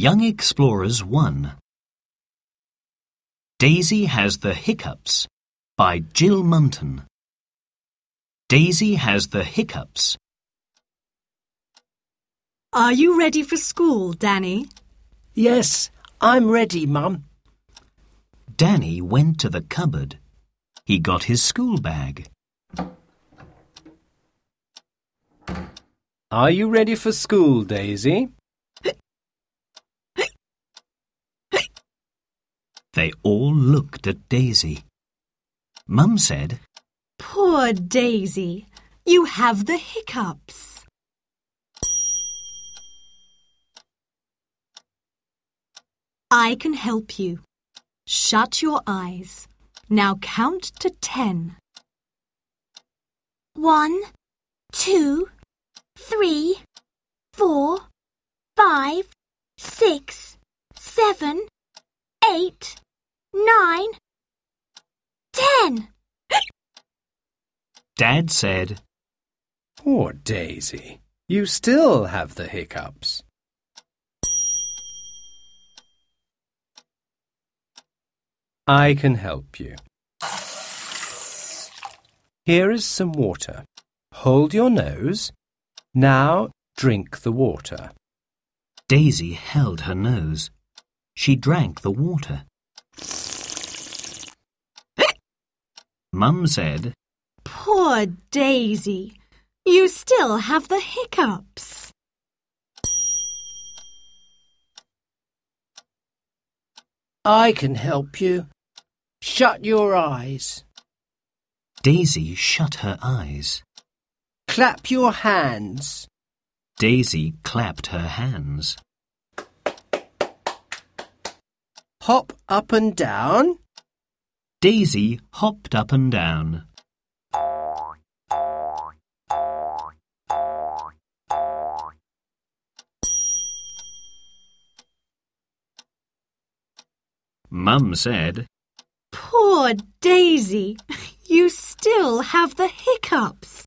Young Explorers 1. Daisy Has the Hiccups by Jill Munton. Daisy has the hiccups. Are you ready for school, Danny? Yes, I'm ready, Mum. Danny went to the cupboard. He got his school bag. Are you ready for school, Daisy? They all looked at Daisy. Mum said, Poor Daisy, you have the hiccups. I can help you. Shut your eyes. Now count to 10. 1, 2, 3, 4, 5, 6, 7, 8, 9, 10. Dad said, Poor Daisy, you still have the hiccups. I can help you. Here is some water. Hold your nose. Now drink the water. Daisy held her nose. She drank the water. Mum said, Poor Daisy, you still have the hiccups. I can help you. Shut your eyes. Daisy shut her eyes. Clap your hands. Daisy clapped her hands. Hop up and down. Daisy hopped up and down. Mum said, Poor Daisy, you still have the hiccups.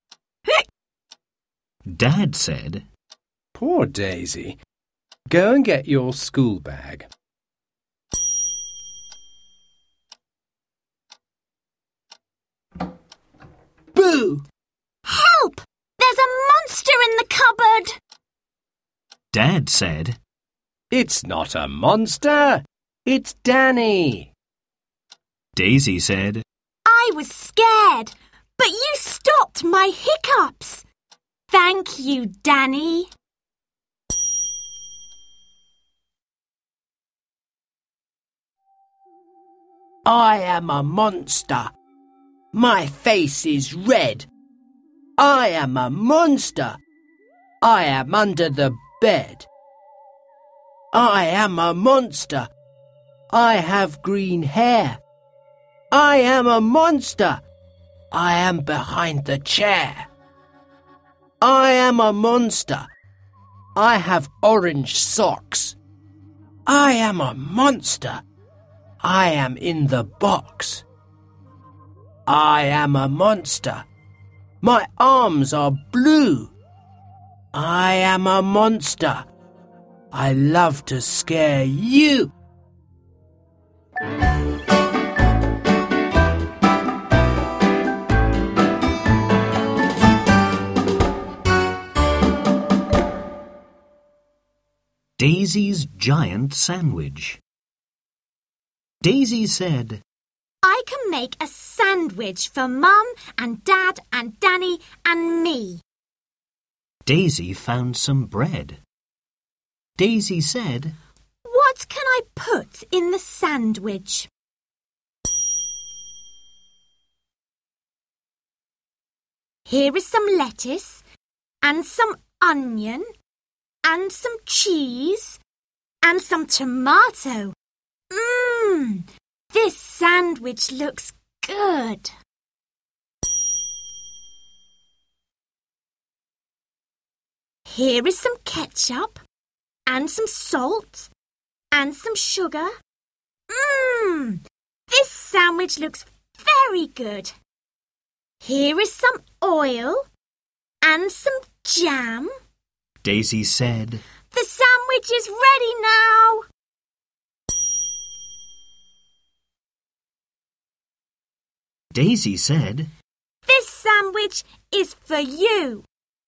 Dad said, Poor Daisy. Go and get your school bag. Boo! Help! There's a monster in the cupboard! Dad said, It's not a monster. It's Danny. Daisy said, I was scared, but you stopped my hiccups. Thank you, Danny. I am a monster. My face is red. I am a monster. I am under the bed. I am a monster. I have green hair. I am a monster. I am behind the chair. I am a monster. I have orange socks. I am a monster. I am in the box. I am a monster. My arms are blue. I am a monster. I love to scare you. Daisy's Giant Sandwich. Daisy said, I can make a sandwich for Mum and Dad and Danny and me. Daisy found some bread. Daisy said, What can I put in the sandwich? Here is some lettuce and some onion and some cheese and some tomato. This sandwich looks good. Here is some ketchup and some salt and some sugar. This sandwich looks very good. Here is some oil and some jam. Daisy said, The sandwich is ready now. Daisy said, This sandwich is for you.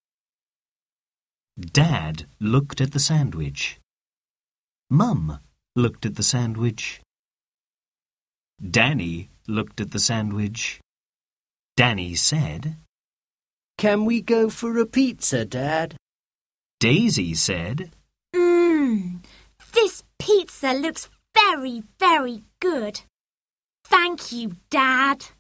Dad looked at the sandwich. Mum looked at the sandwich. Danny looked at the sandwich. Danny said, Can we go for a pizza, Dad? Daisy said, This pizza looks very, very good. Thank you, Dad.